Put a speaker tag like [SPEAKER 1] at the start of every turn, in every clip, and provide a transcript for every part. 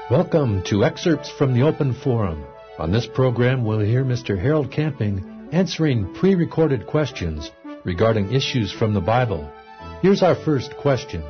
[SPEAKER 1] Welcome to Excerpts from the Open Forum. On this program, we'll hear Mr. Harold Camping answering pre-recorded questions regarding issues from the Bible. Here's our first question.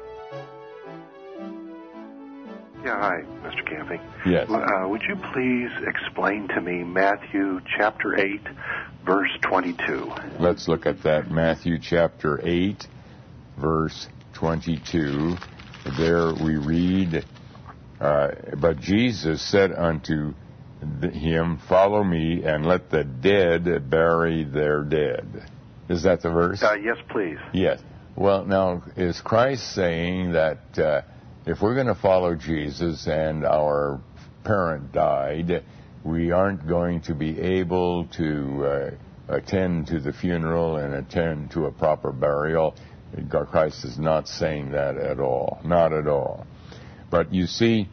[SPEAKER 2] Yeah, hi, Mr. Camping.
[SPEAKER 3] Yes.
[SPEAKER 2] Would you please explain to me Matthew chapter 8, verse 22?
[SPEAKER 3] Let's look at that. Matthew chapter 8, verse 22. There we read, but Jesus said unto him, follow me, and let the dead bury their dead. Is that the verse?
[SPEAKER 2] Yes, please.
[SPEAKER 3] Yes. Well, now, is Christ saying that if we're going to follow Jesus and our parent died, we aren't going to be able to attend to the funeral and attend to a proper burial? Christ is not saying that at all. Not at all. But you see,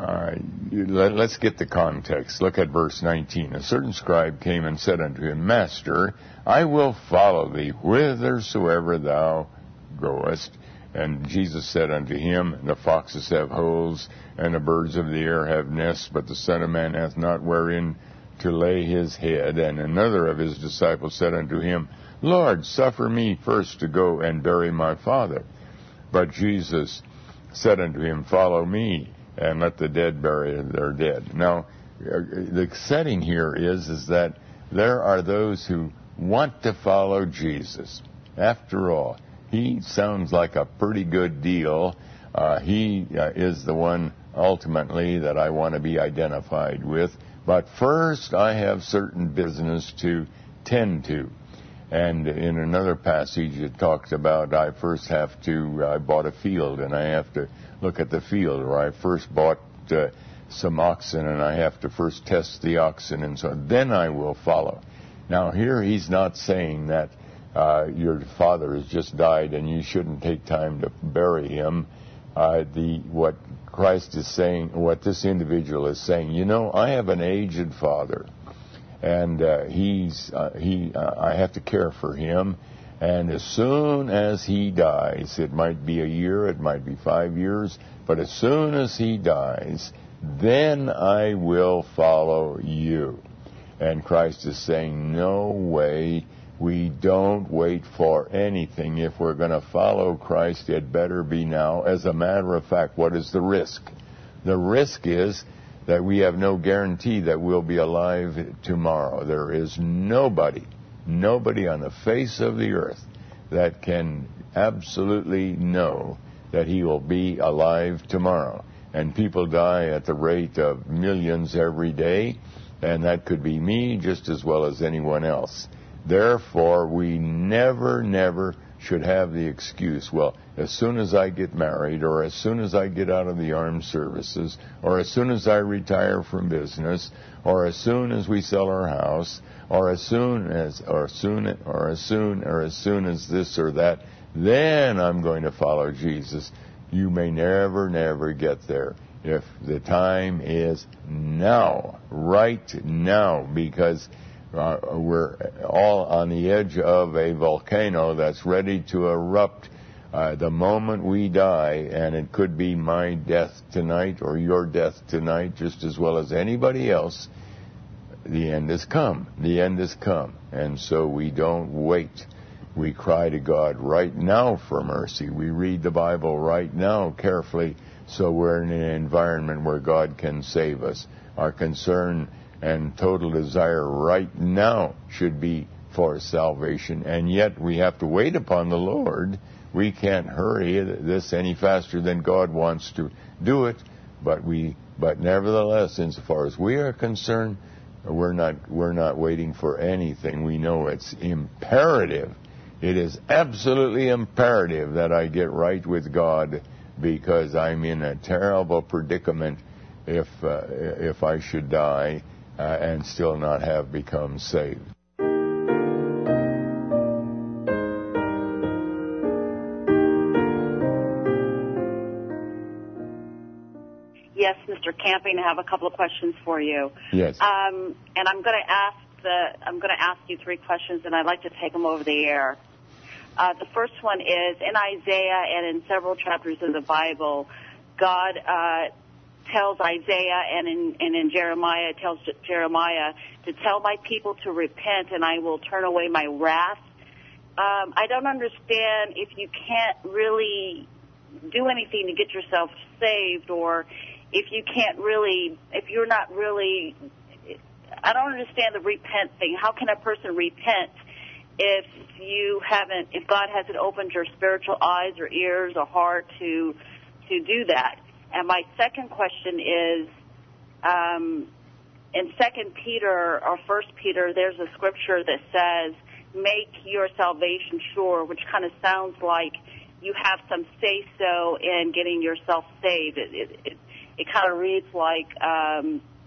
[SPEAKER 3] let's get the context. Look at verse 19. A certain scribe came and said unto him, Master, I will follow thee whithersoever thou goest. And Jesus said unto him, the foxes have holes, and the birds of the air have nests, but the Son of Man hath not wherein to lay his head. And another of his disciples said unto him, Lord, suffer me first to go and bury my father. But Jesus said unto him, follow me, and let the dead bury their dead. Now, the setting here is that there are those who want to follow Jesus. After all, he sounds like a pretty good deal. He is the one ultimately that I want to be identified with. But first, I have certain business to tend to. And in another passage, it talks about I bought a field, and I have to look at the field. Or I first bought some oxen, and I have to first test the oxen, and so then I will follow. Now, here he's not saying that your father has just died and you shouldn't take time to bury him. What Christ is saying, what this individual is saying, I have an aged father, and I have to care for him. And as soon as he dies, it might be a year, it might be 5 years, but as soon as he dies, then I will follow you. And Christ is saying, no way. We don't wait for anything. If we're going to follow Christ, it better be now. As a matter of fact, what is the risk? The risk is that we have no guarantee that we'll be alive tomorrow. There is nobody on the face of the earth that can absolutely know that he will be alive tomorrow. And people die at the rate of millions every day, and that could be me just as well as anyone else. Therefore, we never should have the excuse, well, as soon as I get married, or as soon as I get out of the armed services, or as soon as I retire from business, or as soon as we sell our house, or as soon as this or that, then I'm going to follow Jesus. You may never get there. If the time is now, right now, because we're all on the edge of a volcano that's ready to erupt the moment we die, and it could be my death tonight or your death tonight just as well as anybody else. The end has come. The end has come. And so we don't wait. We cry to God right now for mercy. We read the Bible right now carefully, so we're in an environment where God can save us. Our concern and total desire right now should be for salvation, and yet we have to wait upon the Lord. We can't hurry this any faster than God wants to do it, but nevertheless, insofar as we are concerned, we're not waiting for anything. We know it's imperative. It is absolutely imperative that I get right with God, because I'm in a terrible predicament if I should die and still not have become saved.
[SPEAKER 4] Yes, Mr. Camping, I have a couple of questions for you.
[SPEAKER 3] Yes.
[SPEAKER 4] And I'm going to ask you three questions, and I'd like to take them over the air. The first one is, in Isaiah and in several chapters of the Bible, God tells Isaiah and in Jeremiah, it tells Jeremiah to tell my people to repent and I will turn away my wrath. I don't understand if you can't really do anything to get yourself saved, or if you're not really, I don't understand the repent thing. How can a person repent if God hasn't opened your spiritual eyes or ears or heart to do that? And my second question is, in 2 Peter or 1 Peter, there's a scripture that says, make your salvation sure, which kind of sounds like you have some say-so in getting yourself saved. It kind of reads like, I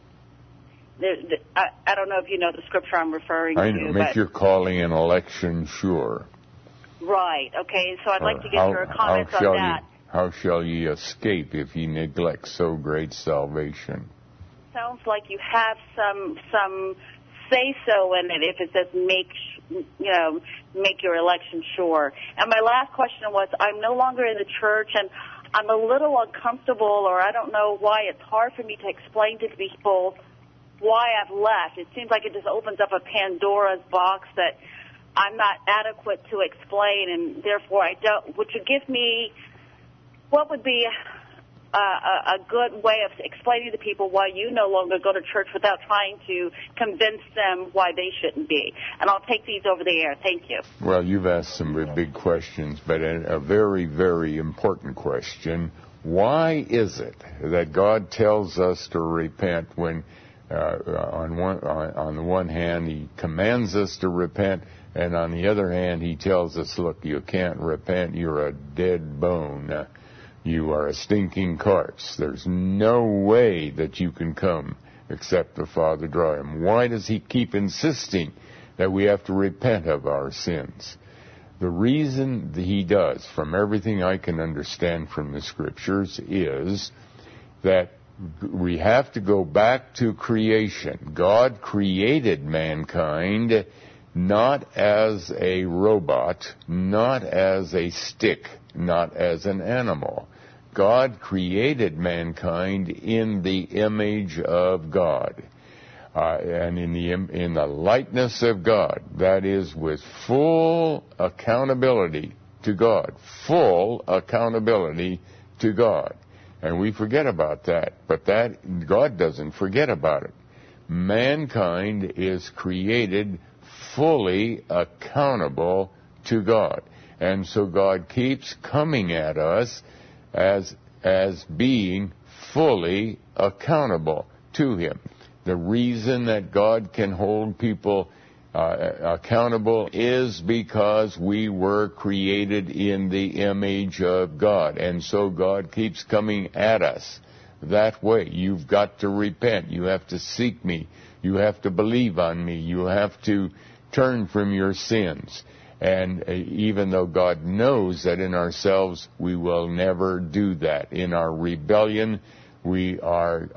[SPEAKER 4] don't know if you know the scripture I'm referring to.
[SPEAKER 3] I know, make your calling and election sure.
[SPEAKER 4] Right, okay, so I'd like to get your comments on that.
[SPEAKER 3] How shall ye escape if ye neglect so great salvation?
[SPEAKER 4] Sounds like you have some say-so in it if it says make your election sure. And my last question was, I'm no longer in the church, and I'm a little uncomfortable, or I don't know why it's hard for me to explain to people why I've left. It seems like it just opens up a Pandora's box that I'm not adequate to explain, and therefore I don't. Would you give me what would be a good way of explaining to people why you no longer go to church without trying to convince them why they shouldn't be? And I'll take these over the air. Thank you.
[SPEAKER 3] Well, you've asked some big questions, but a very, very important question. Why is it that God tells us to repent when on the one hand He commands us to repent, and on the other hand He tells us, look, you can't repent, you're a dead bone. You are a stinking corpse. There's no way that you can come except the Father draw him. Why does He keep insisting that we have to repent of our sins? The reason that He does, from everything I can understand from the Scriptures, is that we have to go back to creation. God created mankind not as a robot, not as a stick, not as an animal. God created mankind in the image of God, and in the likeness of God. That is, with full accountability to God. Full accountability to God. And we forget about that, but that God doesn't forget about it. Mankind is created fully accountable to God. And so God keeps coming at us as being fully accountable to Him. The reason that God can hold people accountable is because we were created in the image of God. And so God keeps coming at us that way. You've got to repent. You have to seek me. You have to believe on me. You have to turn from your sins. And even though God knows that in ourselves we will never do that. In our rebellion, we don't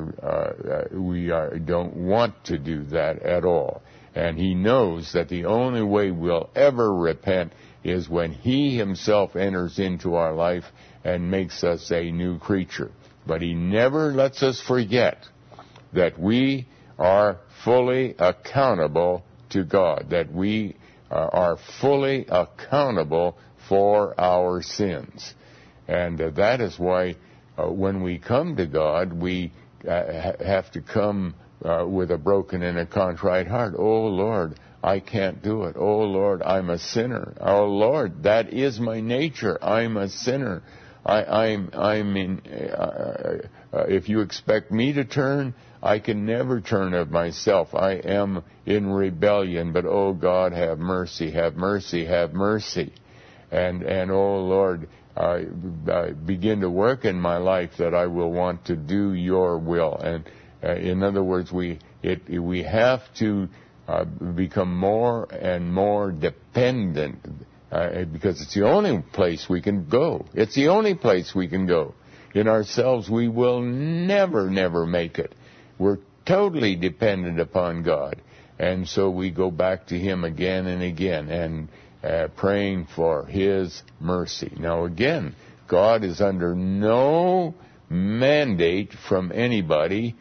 [SPEAKER 3] want to do that at all. And He knows that the only way we'll ever repent is when He Himself enters into our life and makes us a new creature. But He never lets us forget that we are fully accountable to God, that we are fully accountable for our sins. And that is why when we come to God, we have to come with a broken and a contrite heart. Oh, Lord, I can't do it. Oh, Lord, I'm a sinner. Oh, Lord, that is my nature. I'm a sinner. If you expect me to turn, I can never turn of myself. I am in rebellion, but oh God, have mercy, have mercy, have mercy. And oh Lord, begin to work in my life that I will want to do your will. And in other words, we have to become more and more dependent, because it's the only place we can go. It's the only place we can go. In ourselves, we will never make it. We're totally dependent upon God. And so we go back to Him again and again and praying for His mercy. Now again, God is under no mandate from anybody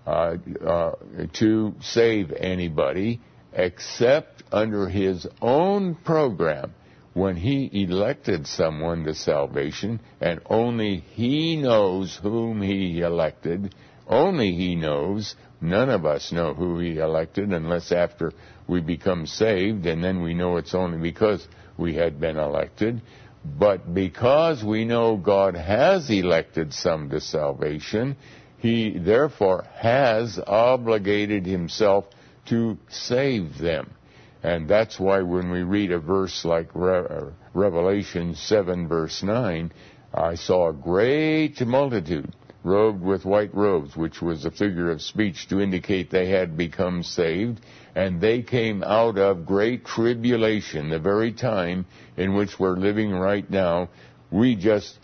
[SPEAKER 3] to save anybody except under His own program. When He elected someone to salvation, and only He knows whom He elected, only He knows. None of us know who He elected unless after we become saved, and then we know it's only because we had been elected. But because we know God has elected some to salvation, He therefore has obligated Himself to save them. And that's why when we read a verse like Revelation 7, verse 9, I saw a great multitude robed with white robes, which was a figure of speech to indicate they had become saved, and they came out of great tribulation, the very time in which we're living right now. We just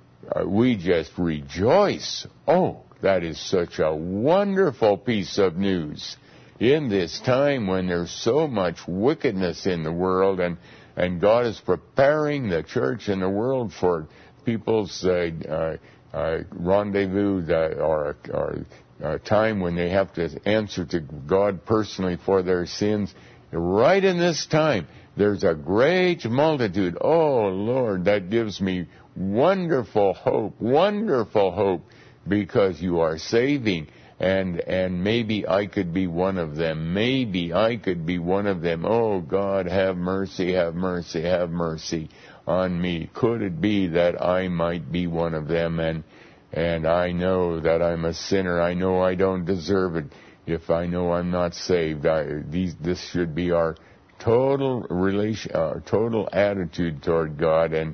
[SPEAKER 3] rejoice. Oh, that is such a wonderful piece of news. In this time when there's so much wickedness in the world, and God is preparing the church and the world for people's rendezvous or a time when they have to answer to God personally for their sins. Right in this time, there's a great multitude. Oh, Lord, that gives me wonderful hope, because you are saving. And maybe I could be one of them. Maybe I could be one of them. Oh, God, have mercy, have mercy, have mercy on me. Could it be that I might be one of them? And I know that I'm a sinner. I know I don't deserve it. If I know I'm not saved, this should be our total total attitude toward God. And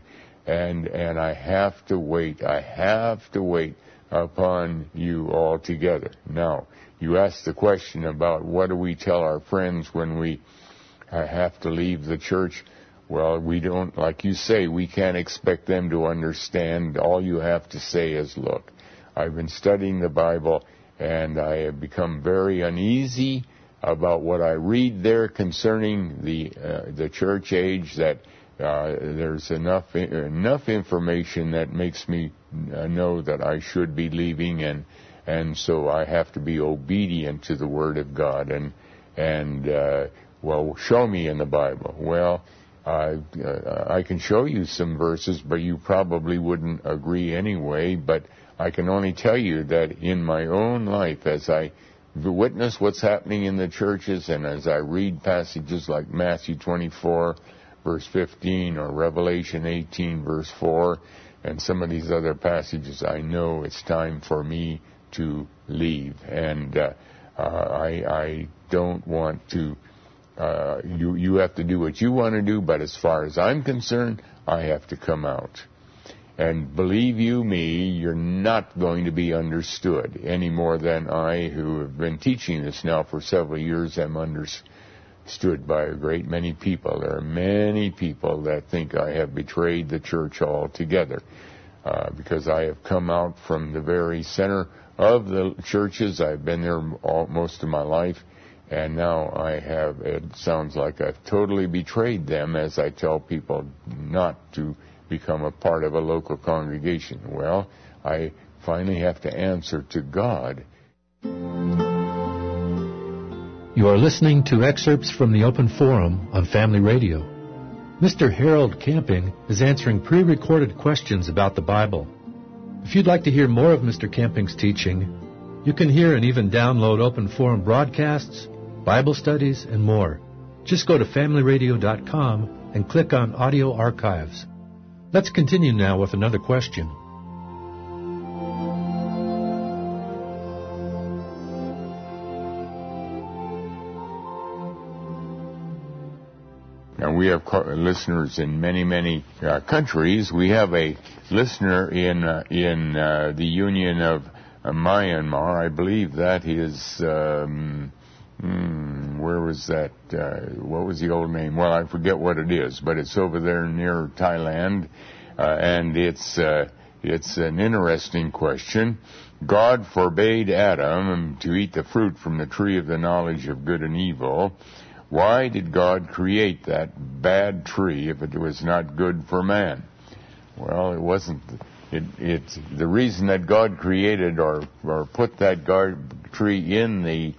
[SPEAKER 3] I have to wait. I have to wait upon you altogether. Now, you asked the question about what do we tell our friends when we have to leave the church. Well, we don't, like you say, we can't expect them to understand. All you have to say is, look, I've been studying the Bible, and I have become very uneasy about what I read there concerning the church age, that there's enough information that makes me know that I should be leaving, and so I have to be obedient to the Word of God. And well, show me in the Bible. Well, I can show you some verses, but you probably wouldn't agree anyway. But I can only tell you that in my own life, as I witness what's happening in the churches, and as I read passages like Matthew 24, verse 15, or Revelation 18, verse 4, and some of these other passages, I know it's time for me to leave. And I don't want to... You have to do what you want to do, but as far as I'm concerned, I have to come out. And believe you me, you're not going to be understood any more than I, who have been teaching this now for several years, am understood by a great many people. There are many people that think I have betrayed the church altogether, because I have come out from the very center of the churches. I've been there most of my life. And now it sounds like I've totally betrayed them as I tell people not to become a part of a local congregation. Well, I finally have to answer to God.
[SPEAKER 1] You are listening to excerpts from the Open Forum on Family Radio. Mr. Harold Camping is answering pre-recorded questions about the Bible. If you'd like to hear more of Mr. Camping's teaching, you can hear and even download Open Forum broadcasts, Bible studies, and more. Just go to FamilyRadio.com and click on Audio Archives. Let's continue now with another question.
[SPEAKER 3] Now, we have listeners in many, many countries. We have a listener in the Union of Myanmar. I believe that is... where was that? What was the old name? Well, I forget what it is, but it's over there near Thailand, and it's an interesting question. God forbade Adam to eat the fruit from the tree of the knowledge of good and evil. Why did God create that bad tree if it was not good for man? Well, it wasn't It's the reason that God created or put that tree in the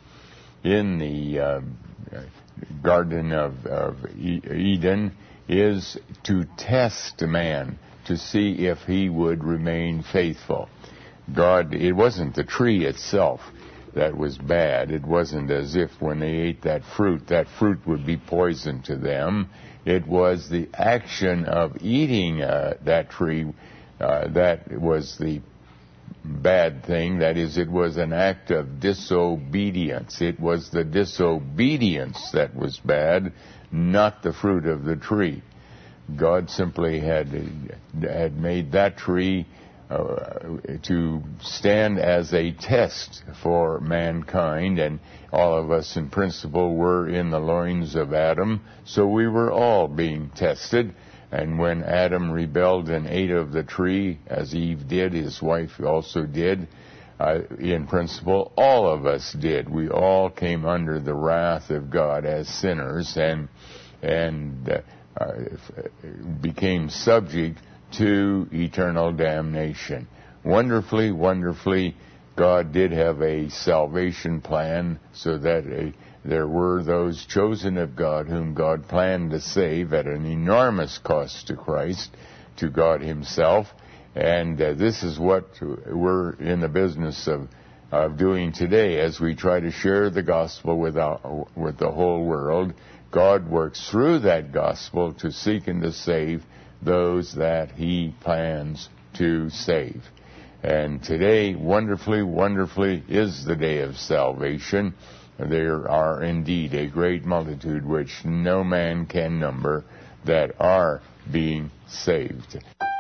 [SPEAKER 3] Garden of Eden is to test man, to see if he would remain faithful. God, it wasn't the tree itself that was bad. It wasn't as if when they ate that fruit would be poison to them. It was the action of eating that tree that was the bad thing. That is, it was an act of disobedience. It was the disobedience that was bad, not the fruit of the tree. God simply had made that tree to stand as a test for mankind, and all of us in principle were in the loins of Adam, so we were all being tested. And when Adam rebelled and ate of the tree, as Eve did, his wife also did, in principle, all of us did. We all came under the wrath of God as sinners and became subject to eternal damnation. Wonderfully, wonderfully, God did have a salvation plan so that there were those chosen of God whom God planned to save at an enormous cost to Christ, to God himself. And this is what we're in the business of doing today as we try to share the gospel with the whole world. God works through that gospel to seek and to save those that he plans to save. And today, wonderfully, wonderfully, is the day of salvation. There are indeed a great multitude which no man can number that are being saved.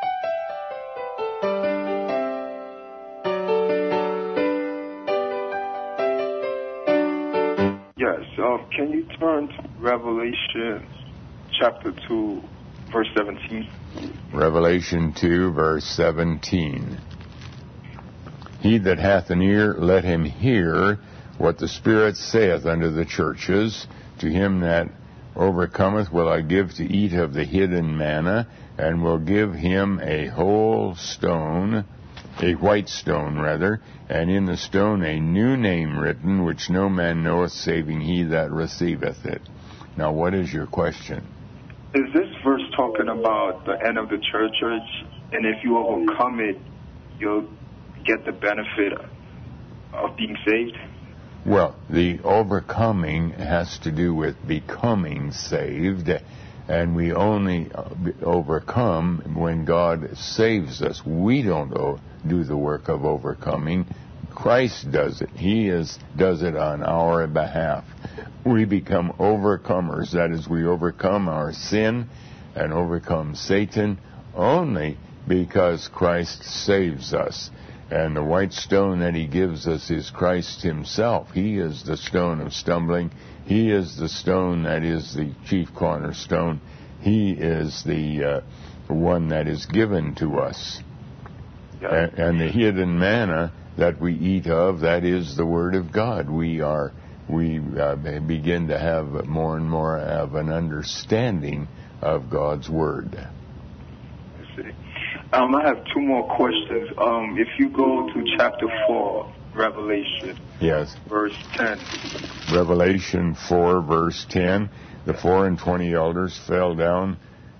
[SPEAKER 5] Yes, can you turn to Revelation chapter 2, verse 17?
[SPEAKER 3] Revelation 2, verse 17. He that hath an ear, let him hear what the Spirit saith unto the churches. To him that overcometh will I give to eat of the hidden manna, and will give him a whole stone, a white stone rather, and in the stone a new name written, which no man knoweth, saving he that receiveth it. Now, what is your question?
[SPEAKER 5] Is this verse talking about the end of the church age? And if you overcome it, you'll get the benefit of being saved?
[SPEAKER 3] Well, the overcoming has to do with becoming saved, and we only overcome when God saves us. We don't do the work of overcoming. Christ does it. He does it on our behalf. We become overcomers. That is, we overcome our sin and overcome Satan only because Christ saves us. And the white stone that he gives us is Christ himself. He is the stone of stumbling. He is the stone that is the chief cornerstone. He is the one that is given to us. And the hidden manna that we eat of, that is the Word of God. We begin to have more and more of an understanding of God's Word.
[SPEAKER 5] I see. I have two more questions. If you go to chapter 4, Revelation,
[SPEAKER 3] yes,
[SPEAKER 5] verse 10.
[SPEAKER 3] Revelation 4, verse 10. The 24 elders fall down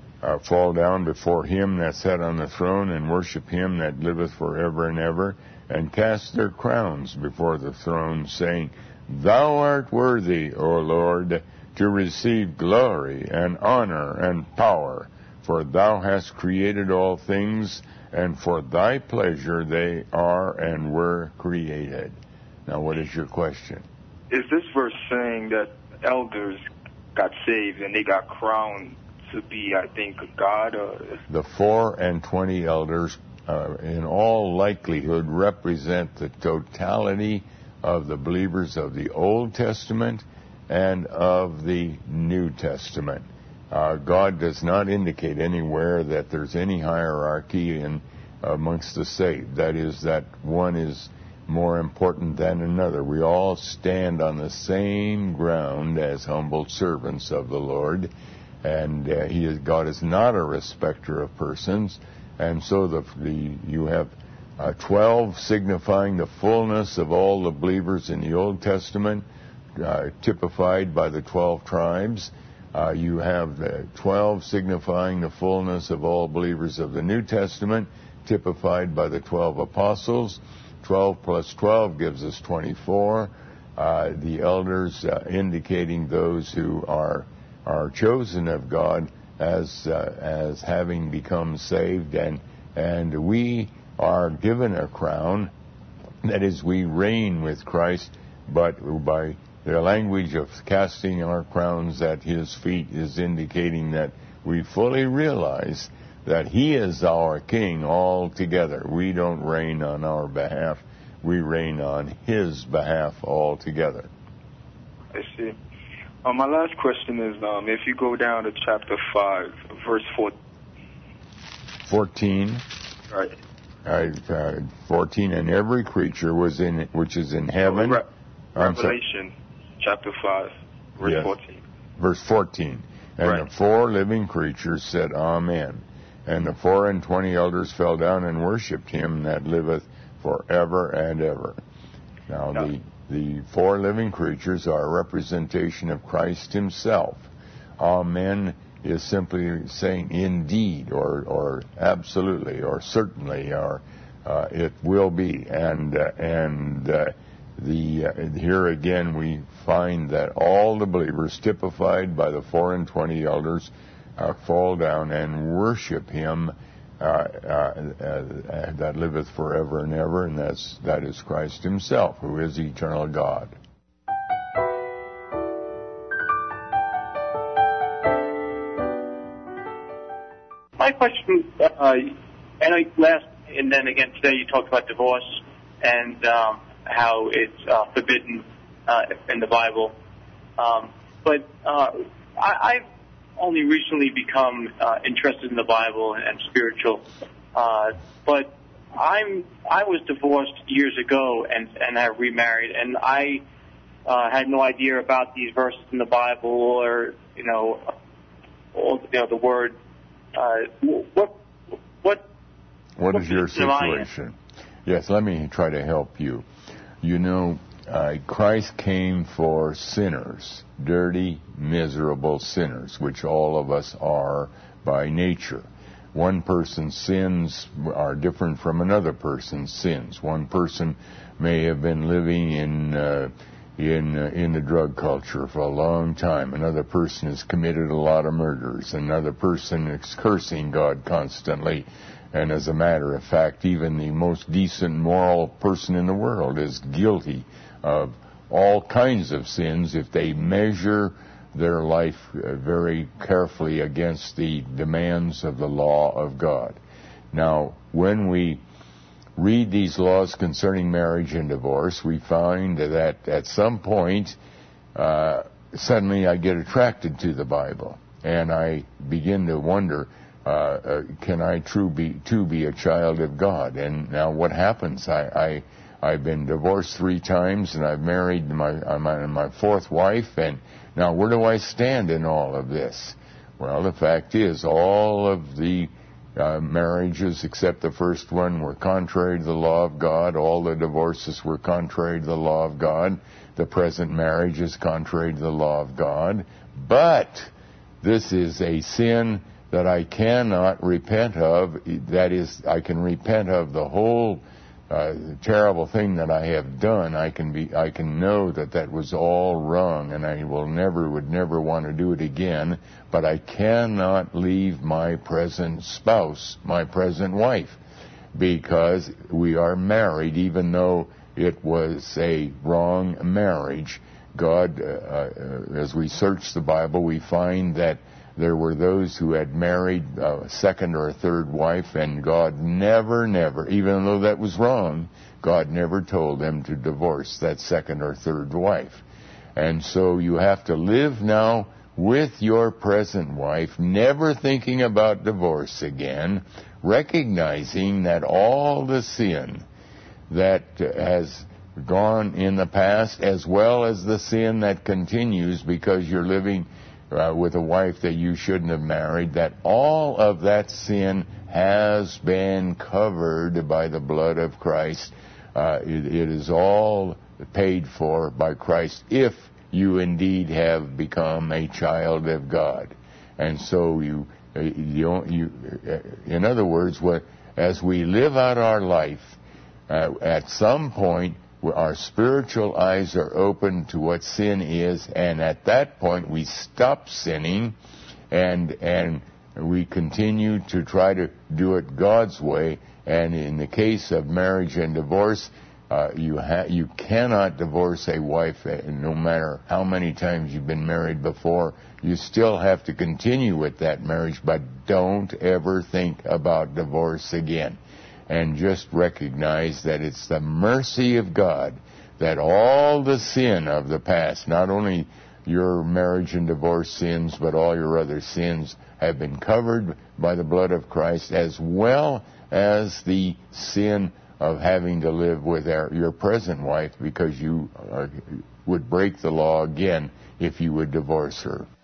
[SPEAKER 3] before him that sat on the throne, and worship him that liveth forever and ever, and cast their crowns before the throne, saying, Thou art worthy, O Lord, to receive glory and honor and power, for thou hast created all things, and for thy pleasure they are and were created. Now, what is your question?
[SPEAKER 5] Is this verse saying that elders got saved and they got crowned to be, I think, God?
[SPEAKER 3] The 24 elders, in all likelihood, represent the totality of the believers of the Old Testament and of the New Testament. God does not indicate anywhere that there's any hierarchy amongst the saved. That is, that one is more important than another. We all stand on the same ground as humble servants of the Lord, and God is not a respecter of persons. And so you have 12 signifying the fullness of all the believers in the Old Testament, typified by the 12 tribes. You have the 12 signifying the fullness of all believers of the New Testament, typified by the 12 apostles. 12 plus 12 gives us 24. The elders indicating those who are chosen of God as having become saved, and we are given a crown. That is, we reign with Christ, but by the language of casting our crowns at His feet is indicating that we fully realize that He is our King altogether. We don't reign on our behalf. We reign on His behalf altogether.
[SPEAKER 5] I see. My last question is, if you go down to chapter 5, verse 14.
[SPEAKER 3] Right. 14, and every creature which is in heaven.
[SPEAKER 5] Revelation, chapter 5, verse
[SPEAKER 3] yes.
[SPEAKER 5] 14.
[SPEAKER 3] Verse 14. And
[SPEAKER 5] right.
[SPEAKER 3] The 4 living creatures said, Amen. And the 24 elders fell down and worshipped Him that liveth forever and ever. Now, the 4 living creatures are a representation of Christ Himself. Amen is simply saying indeed, or absolutely, or certainly, or it will be. And here again we find that all the believers, typified by the 24 elders, fall down and worship Him that liveth forever and ever, and that is Christ Himself, who is eternal God.
[SPEAKER 6] My question, I know last and then again today you talked about divorce and how it's forbidden in the Bible. But I've only recently become interested in the Bible and spiritual. But I was divorced years ago and I remarried, and I had no idea about these verses in the Bible or the word.
[SPEAKER 3] What is your situation? Yes, let me try to help you. Christ came for sinners, dirty, miserable sinners, which all of us are by nature. One person's sins are different from another person's sins. One person may have been living in the drug culture for a long time. Another person has committed a lot of murders. Another person is cursing God constantly. And as a matter of fact, even the most decent, moral person in the world is guilty of all kinds of sins if they measure their life very carefully against the demands of the law of God. Now, when we read these laws concerning marriage and divorce, we find that at some point, suddenly I get attracted to the Bible, and I begin to wonder, can I too be a child of God? And now what happens? I've been divorced 3 times, and I've married my 4th wife, and now where do I stand in all of this? Well, the fact is, all of the marriages except the first one were contrary to the law of God. All the divorces were contrary to the law of God. The present marriage is contrary to the law of God. But this is a sin that I cannot repent of. That is, I can repent of the whole terrible thing that I have done. I can know that was all wrong, and I would never want to do it again. But I cannot leave my present spouse, my present wife, because we are married, even though it was a wrong marriage. God, as we search the Bible, we find that there were those who had married a 2nd or a 3rd wife, and God never, even though that was wrong, God never told them to divorce that 2nd or 3rd wife. And so you have to live now with your present wife, never thinking about divorce again, recognizing that all the sin that has gone in the past, as well as the sin that continues because you're living with a wife that you shouldn't have married, that all of that sin has been covered by the blood of Christ. It is all paid for by Christ if you indeed have become a child of God. And so in other words, as we live out our life, at some point our spiritual eyes are open to what sin is, and at that point we stop sinning and we continue to try to do it God's way. And in the case of marriage and divorce, you cannot divorce a wife no matter how many times you've been married before. You still have to continue with that marriage, but don't ever think about divorce again. And just recognize that it's the mercy of God that all the sin of the past, not only your marriage and divorce sins, but all your other sins, have been covered by the blood of Christ, as well as the sin of having to live with your present wife, because you would break the law again if you would divorce her.